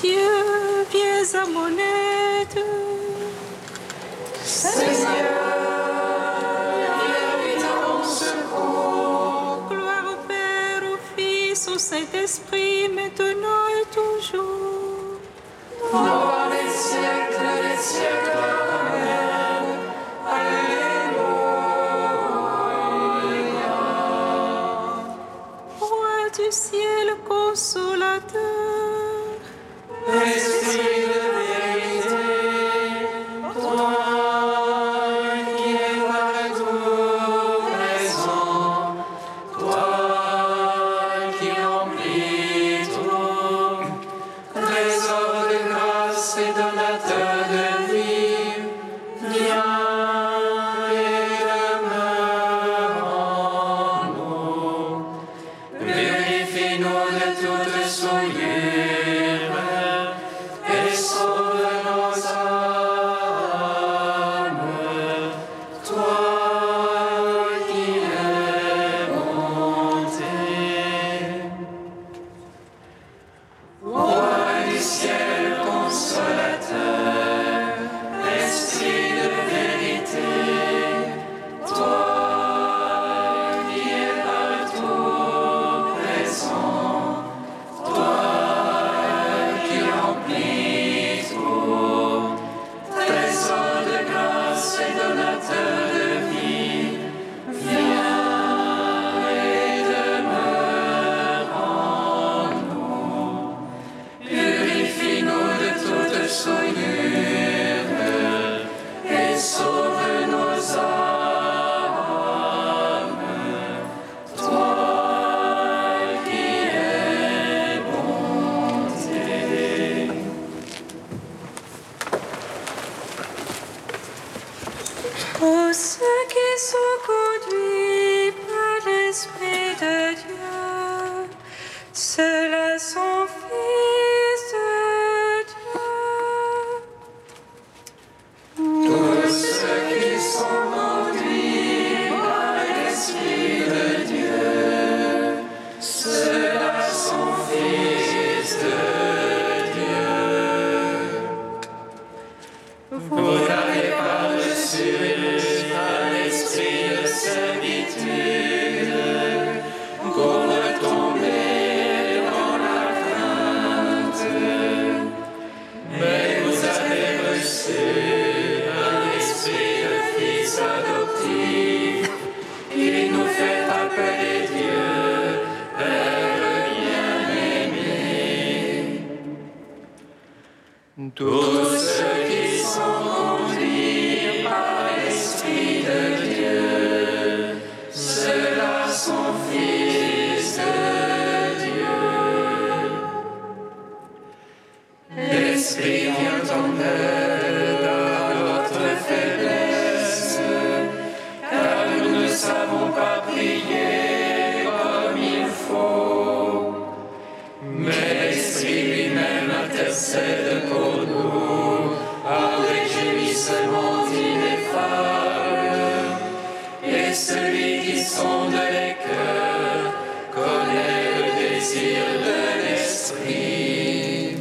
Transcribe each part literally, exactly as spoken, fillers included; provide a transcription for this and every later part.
Dieu, viens à mon aide. Seigneur, viens vite à mon secours. Gloire au Père, au Fils, au Saint-Esprit, maintenant et toujours. Dans les siècles des siècles. Amen. Alléluia. Roi du ciel consolateur, Esprit de vérité, toi qui es partout présent, toi qui remplis tout, trésor de grâce et donateur de vie, viens et demeure en nous. Purifie-nous de toute souillure et sauve nos âmes. Toi qui es bonté. Roi du ciel consolateur, Esprit de vérité, toi qui es partout présent, toi qui remplis tout, trésor de grâce et donateur de vie, viens et demeure en nous. Purifie-nous de toute souillure et sauve nos âmes. Toi qui es bonté. tous ceux qui sont conduits par l'Esprit de Dieu, ceux-là sont fils de Dieu. Tous ceux qui sont conduits par l'Esprit de Dieu, ceux-là sont fils de Dieu. Vous n'avez pas reçu un esprit de servitude pour retomber dans la crainte, mais vous avez reçu un esprit de fils adoptif qui nous fait appeler Dieu, Père bien-aimé. Tous ceux qui sont conduits par l'Esprit de Dieu, ceux-là sont fils de Dieu. L'Esprit vient en aide à notre faiblesse, car nous ne savons pas prier comme il faut. Mais l'Esprit lui-même intercède pour nous avec gémissement ineffable. Et celui qui sonde les cœurs connaît le désir de l'Esprit.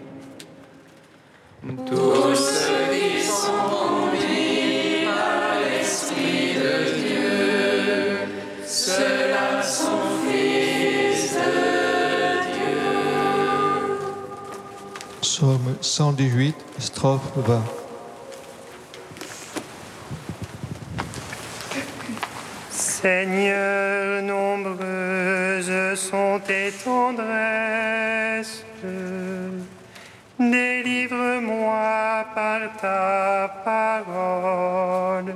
Tous ceux qui sont conduits par l'Esprit de Dieu, ceux-là sont fils de Dieu. Psaume cent dix-huit, strophe vingt. Seigneur, nombreuses sont tes tendresses. Délivre-moi par ta parole.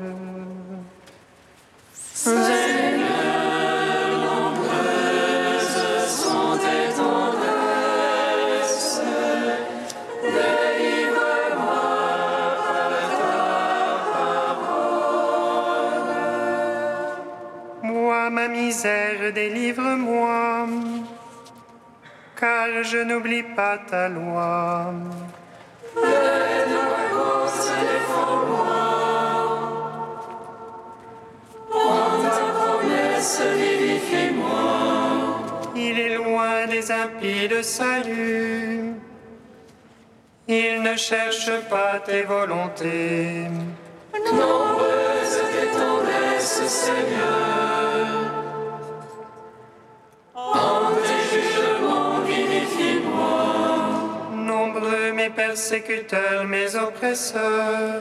Seigneur, nombreuses sont tes tendresses. Délivre-moi par ta parole. Moi, ma misère, délivre-moi, car je n'oublie pas ta loi. L'aide de ma cause, défends-moi. En ta promesse, vivifie-moi. Il est loin des impies le salut, Ils ne cherchent pas tes volontés. Nombreuse tes tendresses, Seigneur. En tes jugements, vivifie-moi. Nombreux mes persécuteurs, mes oppresseurs.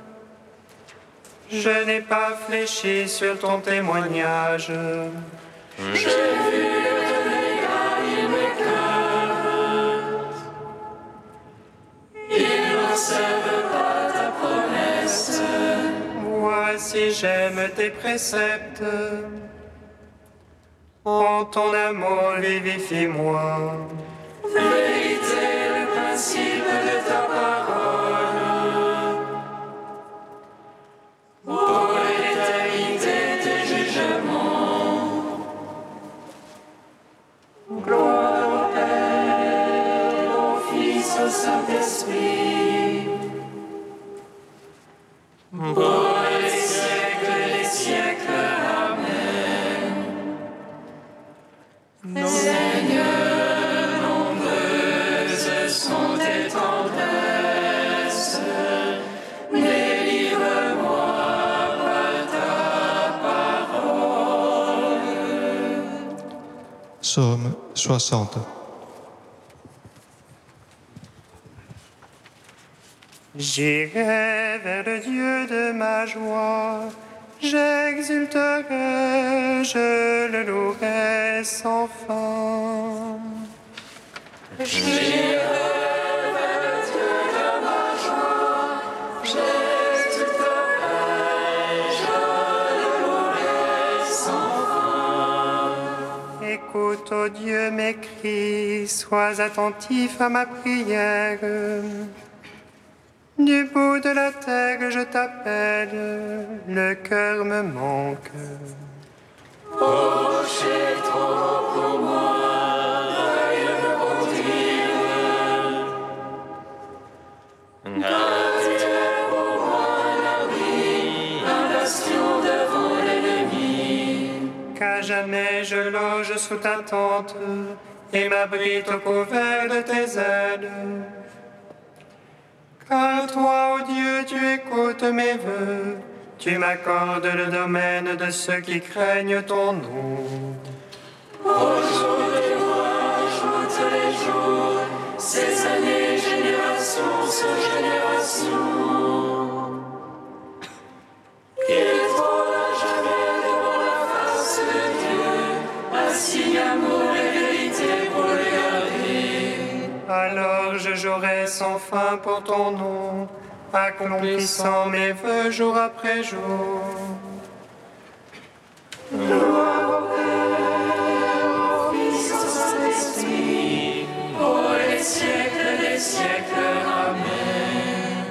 Je n'ai pas fléchi sur ton témoignage. J'ai vu le dégât, ils m'écœurent. Ils n'observent pas ta promesse. Voici, j'aime tes préceptes. En ton amour, vivifie-moi. Vérité, le principe de ta parole. Pour l'éternité, tes jugements. Gloire au Père, au Fils, au Saint-Esprit. Pour les siècles et les siècles. Amen. Seigneur, nombreuses sont tes tendresses. Délivre-moi par ta parole. Psaume soixante. J'irai vers le Dieu de ma joie, j'exulterai, je le louerai sans fin. J'irai vers le Dieu de ma joie, j'exulterai, je le louerai sans fin. Écoute, ô Dieu, mes cris, sois attentif à ma prière. Du bout de la terre, je t'appelle, le cœur me manque. Ô rocher trop haut pour moi, veuille me conduire. Car tu es pour moi un abri, un bastion devant l'ennemi. Qu'à jamais je loge sous ta tente et m'abrite au couvert de tes ailes. Car toi, ô Dieu, tu écoutes mes vœux, tu m'accordes le domaine de ceux qui craignent ton nom. Au jour de toi, ajoute les jours, ces années, génération sur génération. Qu'il trône à jamais devant la face de Dieu, assis amour et vérité pour les garder. Alors je jouerai sans fin pour ton nom, accomplissant mes vœux jour après jour. Gloire au Père, au Fils, au Saint-Esprit, pour les siècles des siècles. Amen.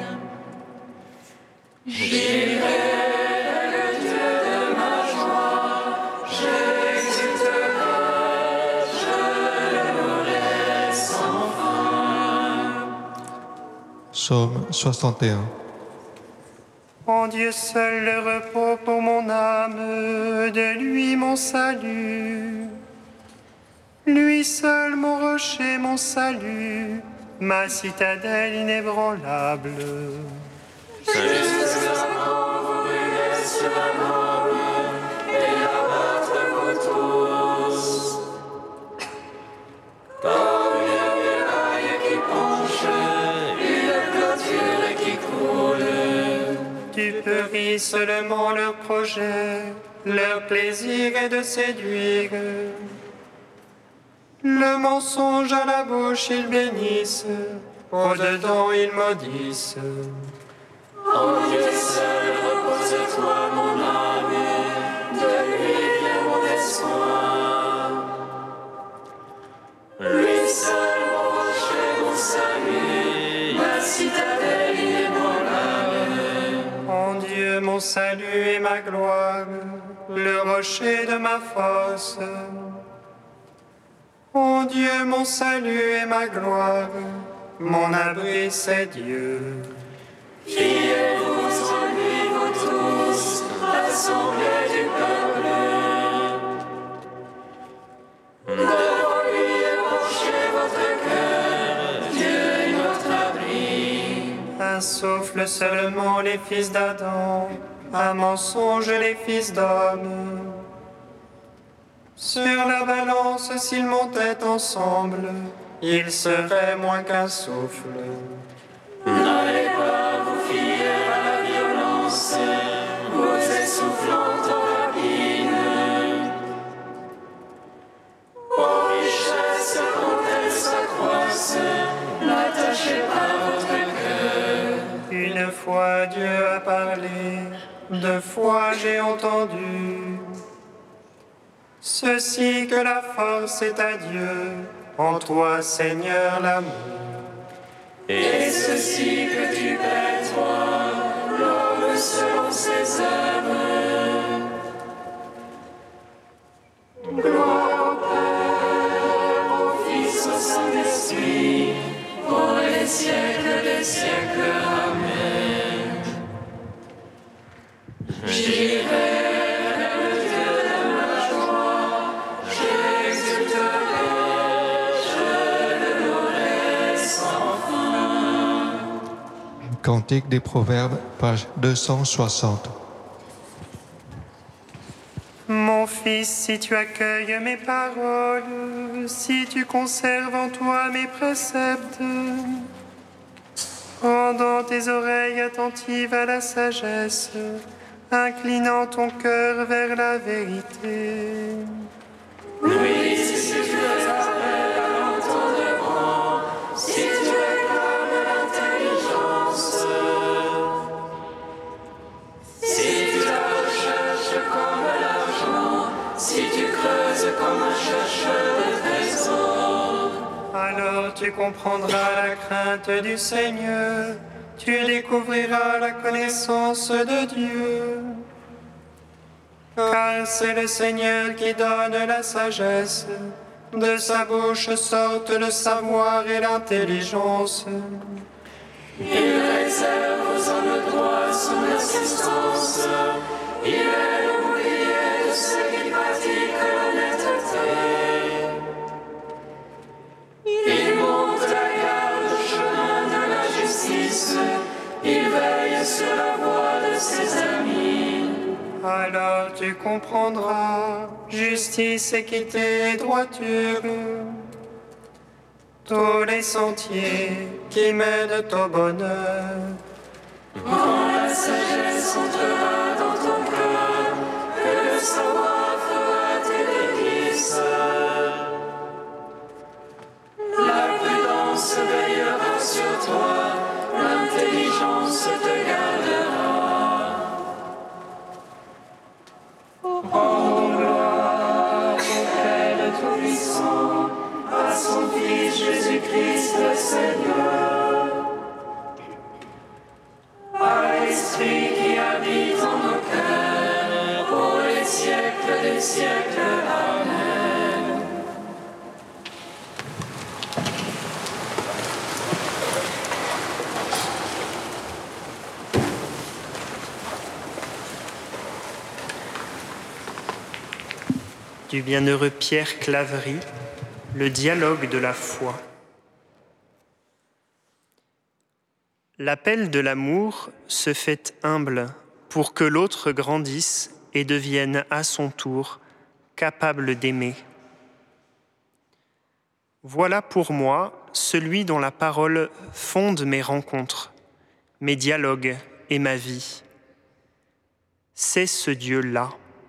J'irai vers le Dieu de ma joie, j'exulterai, je le louerai sans fin. Psaume soixante et un. En Dieu seul le repos pour mon âme, de lui mon salut. Lui seul mon rocher, mon salut, ma citadelle inébranlable. Justement, vous brûlez sur un homme et abattre vous tous. Comme une muraille qui penche, une clôture qui coule. Tu péris seulement leurs projets, leur plaisir est de séduire. Le mensonge à la bouche ils bénissent, au-dedans ils maudissent. En Dieu seul repose-toi mon âme, de lui vient mon espoir. Lui seul mon rocher, mon salut, ma citadelle inébranlable. En Dieu mon salut et ma gloire, le rocher de ma force. En Dieu mon salut et ma gloire, mon abri c'est Dieu. Fiez-vous en lui, vous tous, assemblée du peuple. Devant lui ébrancher votre cœur, Dieu est notre abri. souffle seulement les fils d'Adam, un mensonge les fils d'homme. Sur la balance, s'ils montaient ensemble, ils seraient moins qu'un souffle. N'allez pas vous fier à la violence, vous essoufflantes rapines. Aux richesses quand elles s'accroissent, n'attachez pas votre cœur. Une fois Dieu a parlé, deux fois j'ai entendu. Ceci que la force est à Dieu, en toi Seigneur l'amour. Et ceci que tu paies toi, l'homme selon ses œuvres. Gloire au Père, au Fils, au Saint-Esprit, pour les siècles des siècles. Amen. J'irai vers le Dieu de ma joie, j'exulterai, je le louerai sans fin. Cantique des Proverbes, page deux cent soixante. Mon fils, si tu accueilles mes paroles, si tu conserves en toi mes préceptes, rendant tes oreilles attentives à la sagesse, inclinant ton cœur vers la vérité. Oui, si tu fais appel à l'entendement, si tu réclames l'intelligence, si tu la recherches comme l'argent, si tu creuses comme un chercheur de trésors, Alors tu comprendras la crainte du Seigneur, tu découvriras la connaissance de Dieu. Car c'est le Seigneur qui donne la sagesse, de sa bouche sortent le savoir et l'intelligence. il réserve aux hommes droits son assistance, il est le bouclier de ceux qui pratiquent l'honnêteté. Il monte la garde au chemin de la justice, il veille sur la voie de ses amis. Alors tu comprendras justice, équité et droiture, tous les sentiers qui mènent au bonheur. Quand la sagesse entrera dans ton cœur, que le savoir fera tes délices. La prudence veillera sur toi, l'intelligence te gardera. Rendons gloire au Père Tout-Puissant, à son Fils Jésus-Christ le Seigneur, à l'Esprit qui habite en nos cœurs, pour les siècles des siècles. Amen. Du bienheureux Pierre Claverie, le dialogue de la foi. L'appel de l'amour se fait humble pour que l'autre grandisse et devienne à son tour capable d'aimer. Voilà pour moi celui dont la parole fonde mes rencontres, mes dialogues et ma vie. C'est ce Dieu-là.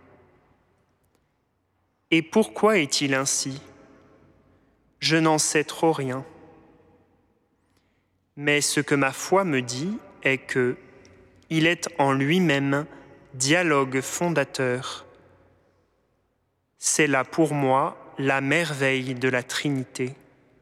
Et pourquoi est-il ainsi ? Je n'en sais trop rien. Mais ce que ma foi me dit est que il est en lui-même dialogue fondateur. C'est là pour moi la merveille de la Trinité.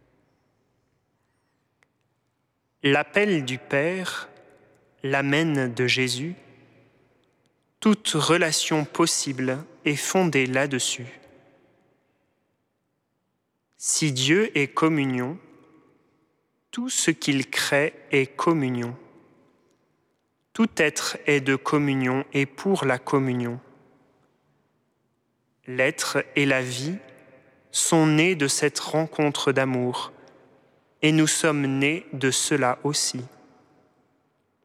L'appel du Père, l'amène de Jésus, toute relation possible est fondée là-dessus. Si Dieu est communion, tout ce qu'il crée est communion. Tout être est de communion et pour la communion. L'être et la vie sont nés de cette rencontre d'amour, et nous sommes nés de cela aussi.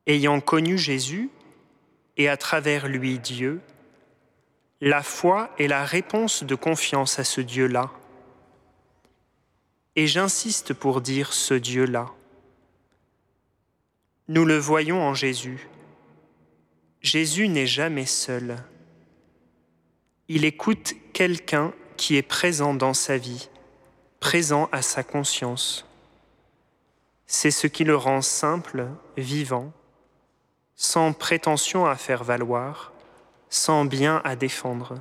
Ayant connu Jésus, et à travers lui Dieu, la foi est la réponse de confiance à ce Dieu-là. Et j'insiste pour dire ce Dieu-là. Nous le voyons en Jésus. Jésus n'est jamais seul. Il écoute quelqu'un qui est présent dans sa vie, présent à sa conscience. C'est ce qui le rend simple, vivant, sans prétention à faire valoir, sans bien à défendre.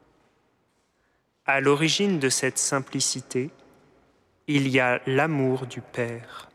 À l'origine de cette simplicité, il y a l'amour du Père.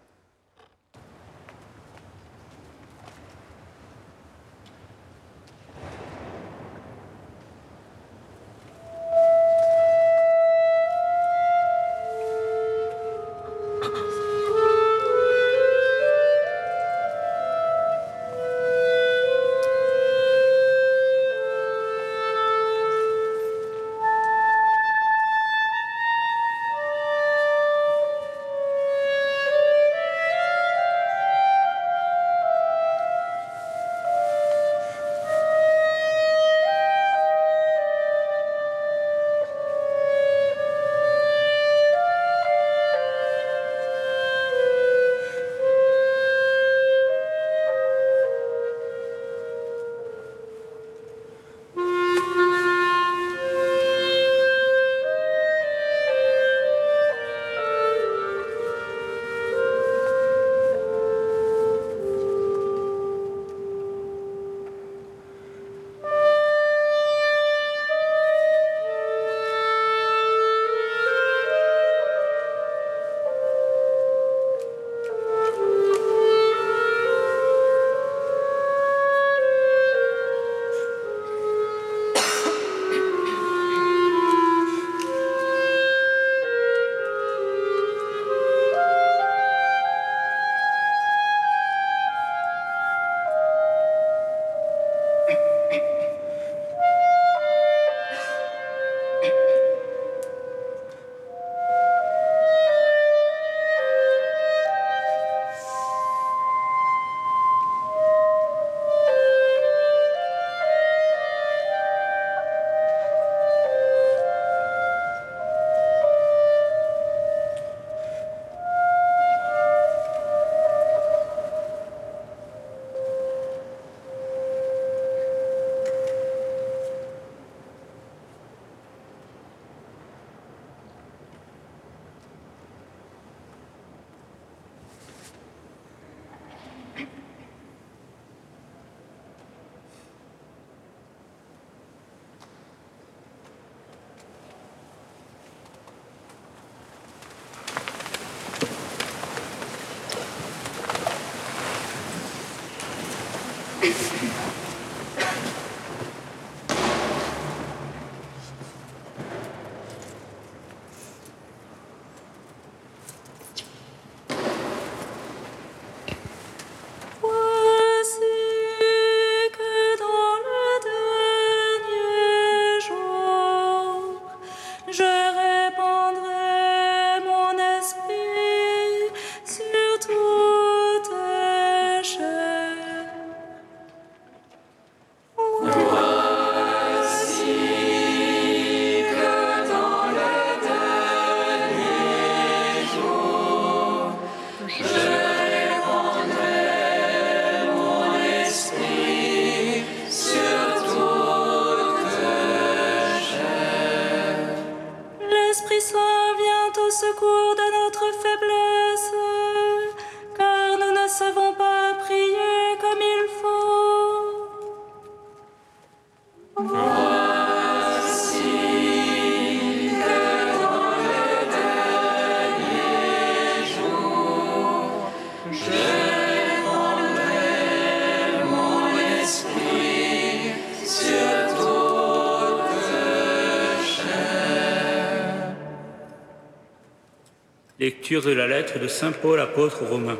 Lecture de la lettre de saint Paul, apôtre aux Romains.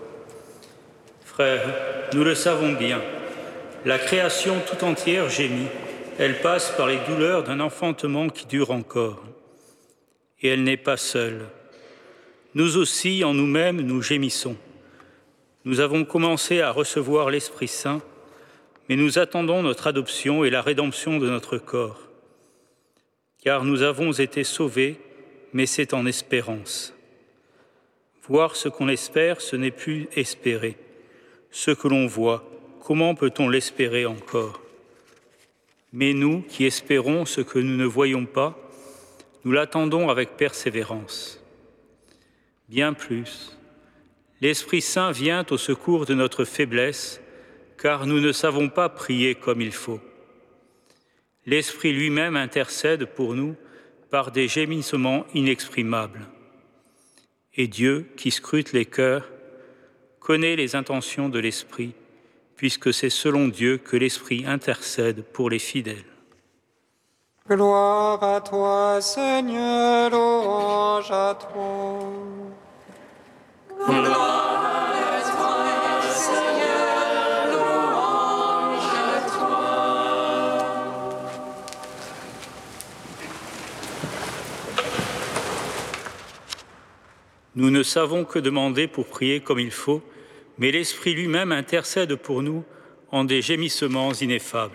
Frères, nous le savons bien, la création tout entière gémit, elle passe par les douleurs d'un enfantement qui dure encore. Et elle n'est pas seule. Nous aussi, en nous-mêmes, nous gémissons. Nous avons commencé à recevoir l'Esprit Saint, mais nous attendons notre adoption et la rédemption de notre corps. Car nous avons été sauvés, mais c'est en espérance. Voir ce qu'on espère, ce n'est plus espérer. Ce que l'on voit, comment peut-on l'espérer encore? Mais nous, qui espérons ce que nous ne voyons pas, nous l'attendons avec persévérance. Bien plus, l'Esprit Saint vient au secours de notre faiblesse, car nous ne savons pas prier comme il faut. L'Esprit lui-même intercède pour nous par des gémissements inexprimables. Et Dieu, qui scrute les cœurs, connaît les intentions de l'Esprit, puisque c'est selon Dieu que l'Esprit intercède pour les fidèles. Gloire à toi, Seigneur, louange à toi. Gloire à toi, Seigneur, louange à toi. Nous ne savons que demander pour prier comme il faut, mais l'Esprit lui-même intercède pour nous en des gémissements ineffables.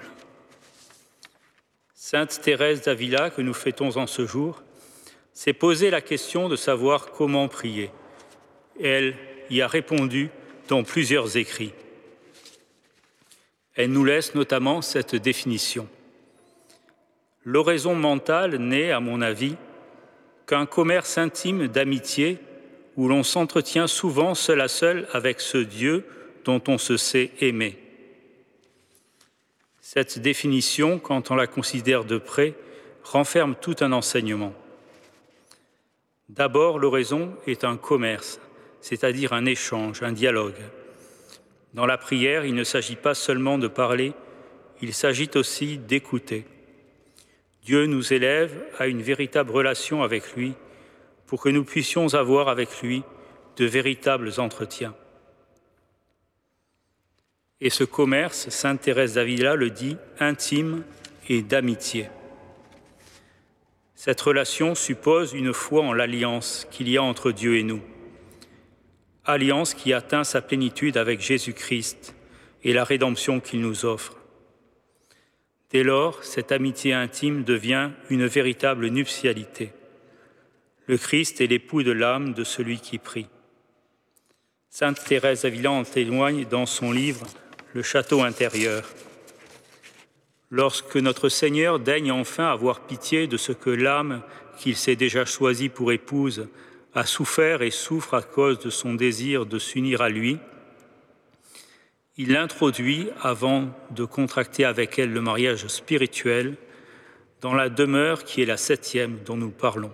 Sainte Thérèse d'Avila, que nous fêtons en ce jour, s'est posé la question de savoir comment prier. Elle y a répondu dans plusieurs écrits. Elle nous laisse notamment cette définition. L'oraison mentale n'est, à mon avis, qu'un commerce intime d'amitié où l'on s'entretient souvent seul à seul avec ce Dieu dont on se sait aimer. Cette définition, quand on la considère de près, renferme tout un enseignement. D'abord, l'oraison est un commerce, c'est-à-dire un échange, un dialogue. Dans la prière, il ne s'agit pas seulement de parler, il s'agit aussi d'écouter. Dieu nous élève à une véritable relation avec lui pour que nous puissions avoir avec lui de véritables entretiens. Et ce commerce, sainte Thérèse d'Avila le dit, intime et d'amitié. Cette relation suppose une foi en l'alliance qu'il y a entre Dieu et nous. Alliance qui atteint sa plénitude avec Jésus-Christ et la rédemption qu'il nous offre. Dès lors, cette amitié intime devient une véritable nuptialité. Le Christ est l'époux de l'âme de celui qui prie. Sainte Thérèse d'Avila en témoigne dans son livre « Le château intérieur ». Lorsque notre Seigneur daigne enfin avoir pitié de ce que l'âme qu'il s'est déjà choisie pour épouse a souffert et souffre à cause de son désir de s'unir à lui, il l'introduit, avant de contracter avec elle le mariage spirituel, dans la demeure qui est la septième dont nous parlons.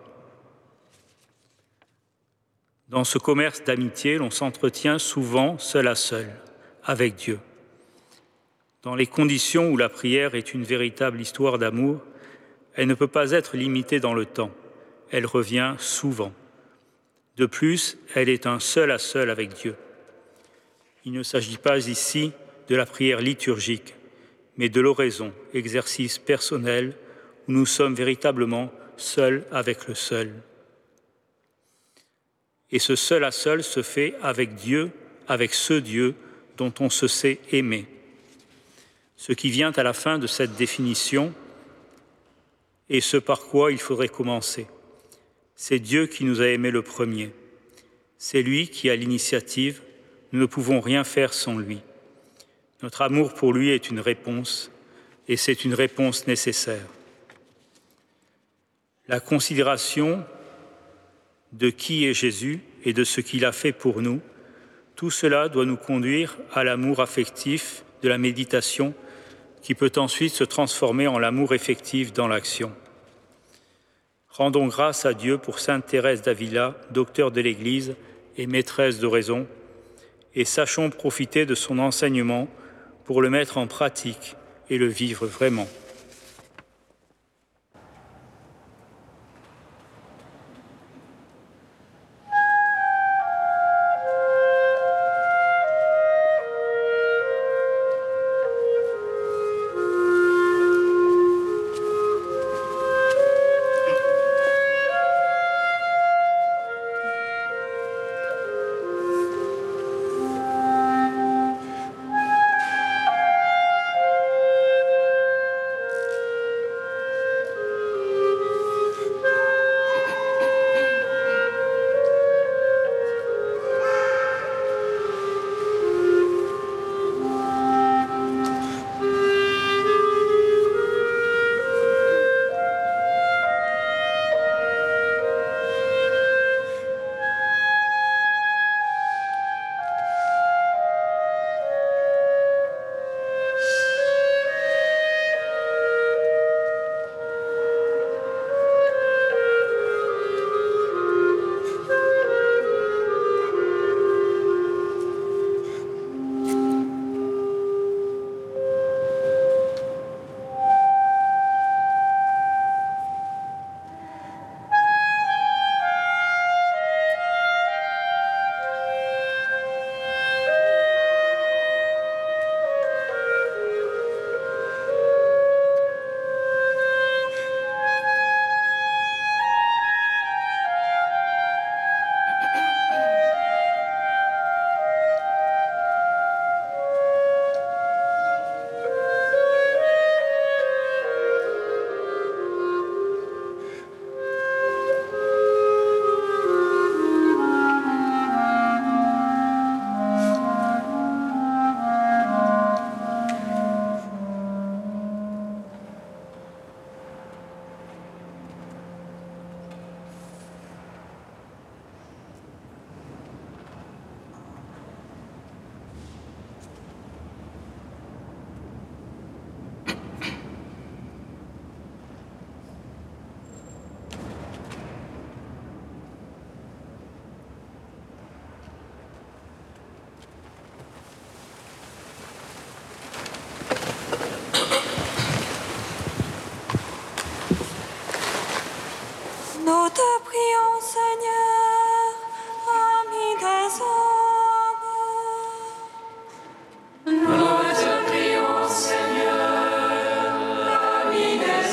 Dans ce commerce d'amitié, l'on s'entretient souvent seul à seul, avec Dieu. Dans les conditions où la prière est une véritable histoire d'amour, elle ne peut pas être limitée dans le temps. Elle revient souvent. De plus, elle est un seul à seul avec Dieu. Il ne s'agit pas ici de la prière liturgique, mais de l'oraison, exercice personnel où nous sommes véritablement seuls avec le seul. Et ce seul à seul se fait avec Dieu, avec ce Dieu dont on se sait aimer. Ce qui vient à la fin de cette définition et ce par quoi il faudrait commencer. C'est Dieu qui nous a aimés le premier. C'est lui qui a l'initiative. Nous ne pouvons rien faire sans lui. Notre amour pour lui est une réponse, et c'est une réponse nécessaire. La considération de qui est Jésus et de ce qu'il a fait pour nous, tout cela doit nous conduire à l'amour affectif de la méditation qui peut ensuite se transformer en l'amour effectif dans l'action. Rendons grâce à Dieu pour sainte Thérèse d'Avila, docteure de l'Église et maîtresse d'oraison, et sachons profiter de son enseignement pour le mettre en pratique et le vivre vraiment. Nous te prions, Seigneur, ami des hommes. Nous te prions, Seigneur, ami des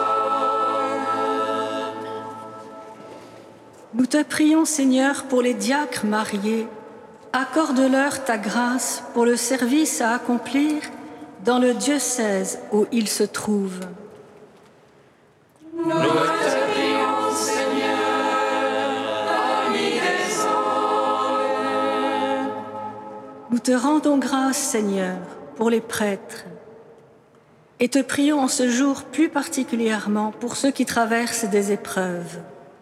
hommes. Nous te prions, Seigneur, pour les diacres mariés. Accorde-leur ta grâce pour le service à accomplir dans le diocèse où ils se trouvent. Nous te prions, Seigneur, ami des hommes. Nous te rendons grâce, Seigneur, pour les prêtres. Et te prions en ce jour plus particulièrement pour ceux qui traversent des épreuves.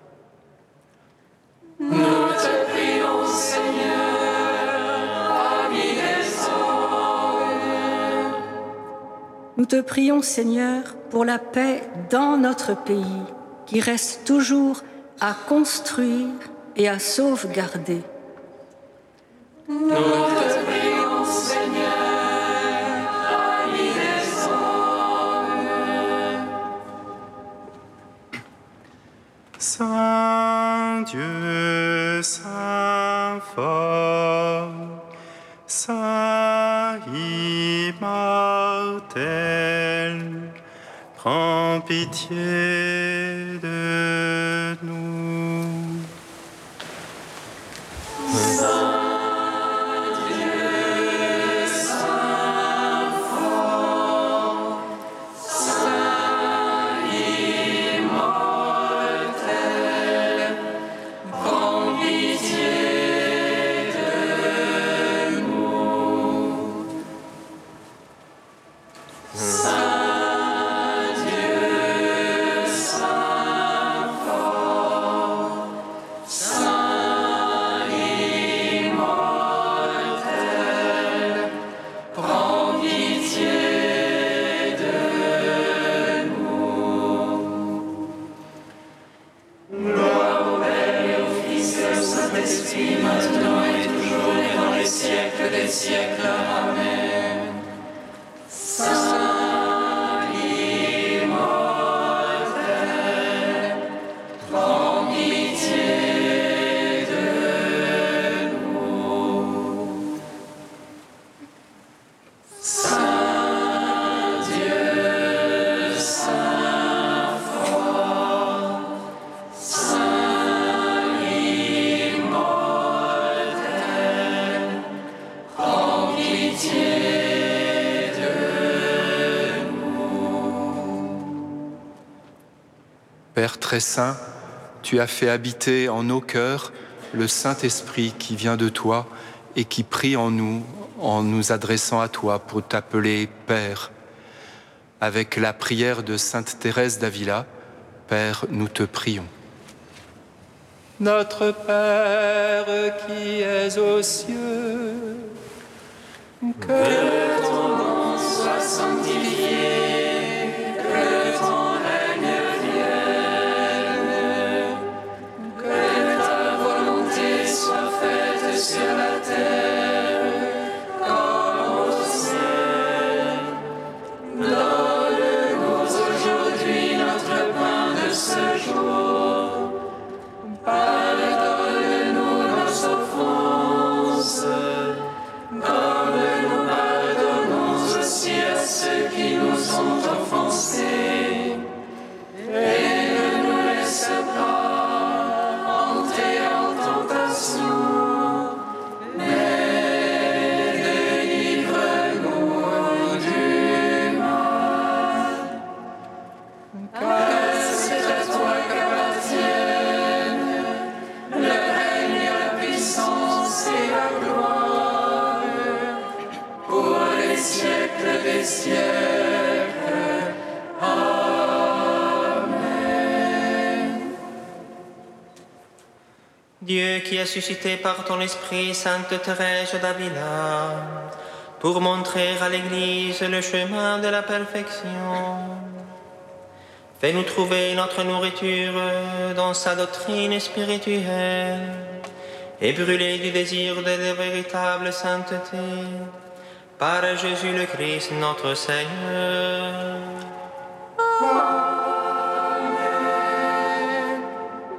Nous te prions, Seigneur, ami des hommes. Nous te prions, Seigneur, pour la paix dans notre pays, qui reste toujours à construire et à sauvegarder. Nous te prions, Seigneur, ami des hommes. Saint Dieu, Saint fort, Saint immortel, prends pitié de nous. Père très saint, tu as fait habiter en nos cœurs le Saint-Esprit qui vient de toi et qui prie en nous en nous adressant à toi pour t'appeler Père. Avec la prière de Sainte Thérèse d'Avila, Père, nous te prions. Notre Père qui es aux cieux, que ton nom soit sanctifié, que ton règne vienne, que ta volonté soit faite sur la terre comme au ciel. Donne-nous aujourd'hui notre pain de ce jour. Pardonne-nous nos offenses, comme nous pardonnons aussi à ceux qui nous ont offensés. Et ne nous laisse pas entrer en tentation, mais délivre-nous du mal. Car c'est à toi qu'appartiennent le règne, la puissance et la gloire pour les siècles des siècles. Amen. Dieu qui a suscité par ton esprit Sainte Thérèse d'Avila pour montrer à l'Église le chemin de la perfection, fais-nous trouver notre nourriture dans sa doctrine spirituelle et brûler du désir de la véritable sainteté par Jésus le Christ notre Seigneur. Amen.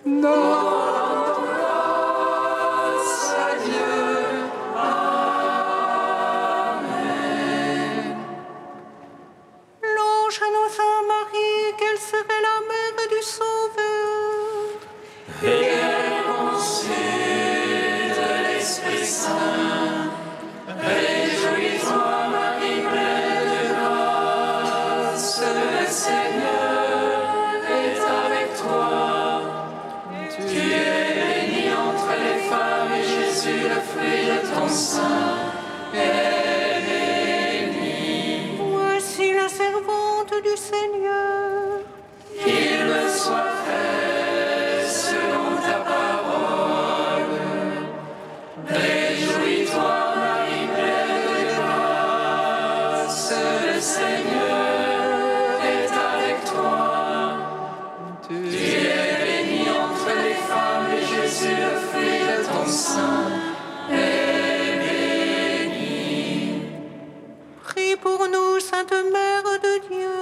L'ange annonça à Marie qu'elle serait la mère du Sauveur. Et elle conçut de l'Esprit Saint. Réjouis-toi, Marie, pleine de grâce, le Seigneur est avec toi. Tu es bénie entre les femmes et Jésus, le fruit de ton sein, est béni. Voici la servante du Seigneur. Qu'il me soit fait selon ta parole. Réjouis-toi, Marie, pleine de grâce, le Seigneur est avec toi. Tu es bénie entre les femmes et Jésus, le fruit de ton sein, est béni. Prie pour nous, Sainte Mère de Dieu,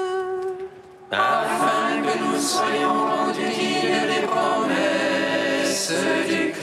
afin que nous soyons rendus dignes des promesses du